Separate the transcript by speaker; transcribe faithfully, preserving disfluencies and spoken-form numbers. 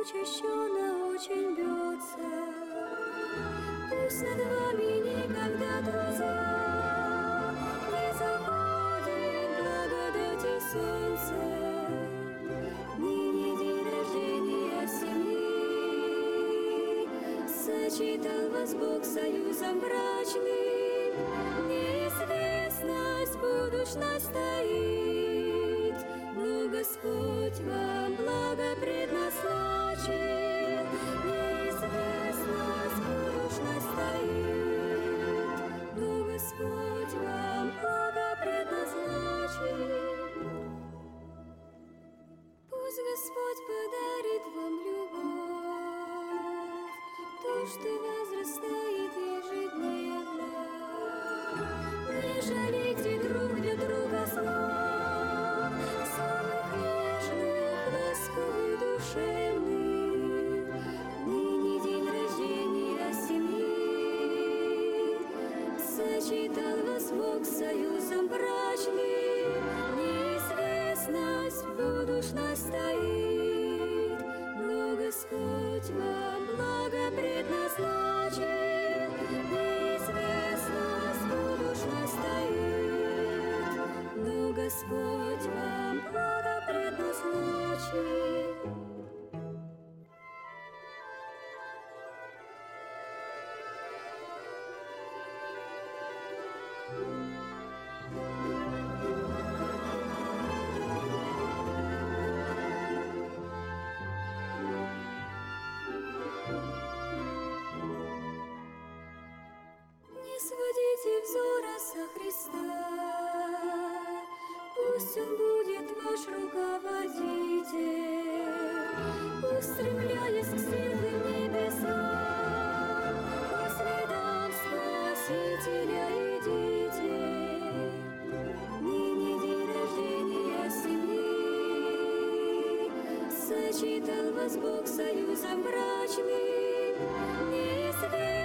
Speaker 1: учащенно очень бьется. Пусть над вами никогда, друзья, не заходит благодати солнце. Ныне день рождения семьи, сочетал вас Бог союзом брачным. Неизвестность будущность стоит, но Господь вам благо предназначил. Неизвестность будущность стоит, но Господь вам благо предназначил. Пусть Господь подарит вам любовь, то, что возрастает ежедневно. Не жалейте друг для друга слов, самых нежных, ласковых, душевных. Ныне день рождения семьи, сочетал вас Бог союзом брачным. Неизвестность будущность стоит, но Господь вам благо предназначил. Неизвестность будущность стоит, но Господь вам благо предназначил. Не сводите взора со Христа, пусть Он будет ваш руководитель. Устремляясь к светлым небесам, по следам Спасителя идите. Ныне день рождения семьи, сочетал вас Бог союзом брачным. Неизвестно